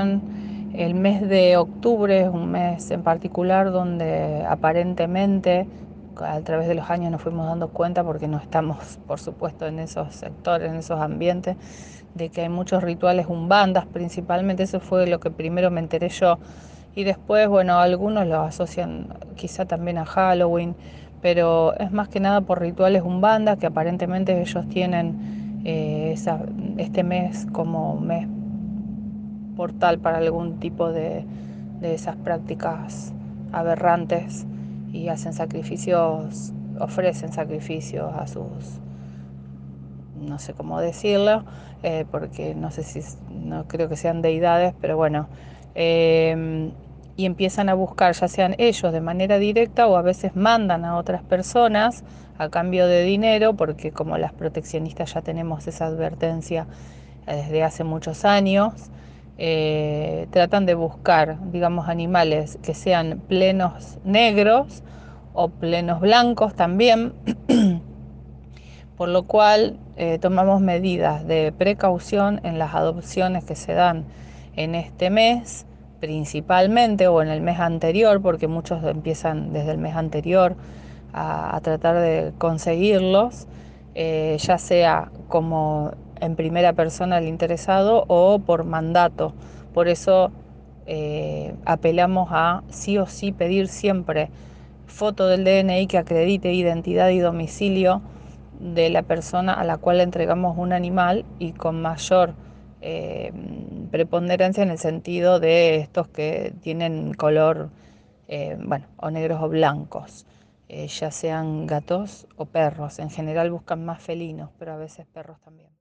asocian el mes de octubre, es un mes en particular donde aparentemente a través de los años nos fuimos dando cuenta, porque no estamos, por supuesto, en esos sectores, en esos ambientes, de que hay muchos rituales umbandas principalmente. Eso fue lo que primero me enteré yo. Y después, bueno, algunos lo asocian quizá también a Halloween, pero es más que nada por rituales umbandas que aparentemente ellos tienen este mes como mes portal para algún tipo de esas prácticas aberrantes, y hacen sacrificios, ofrecen sacrificios a sus, no sé cómo decirlo, porque no sé si, no creo que sean deidades, pero bueno, y empiezan a buscar, ya sean ellos de manera directa o a veces mandan a otras personas a cambio de dinero, porque como las proteccionistas ya tenemos esa advertencia desde hace muchos años. Tratan de buscar, digamos, animales que sean plenos negros o plenos blancos también, por lo cual tomamos medidas de precaución en las adopciones que se dan en este mes principalmente, o en el mes anterior, porque muchos empiezan desde el mes anterior a tratar de conseguirlos, ya sea como en primera persona el interesado o por mandato. Por eso apelamos a sí o sí pedir siempre foto del DNI que acredite identidad y domicilio de la persona a la cual le entregamos un animal, y con mayor eh, preponderancia en el sentido de estos que tienen color, bueno, o negros o blancos, ya sean gatos o perros. En general buscan más felinos, pero a veces perros también.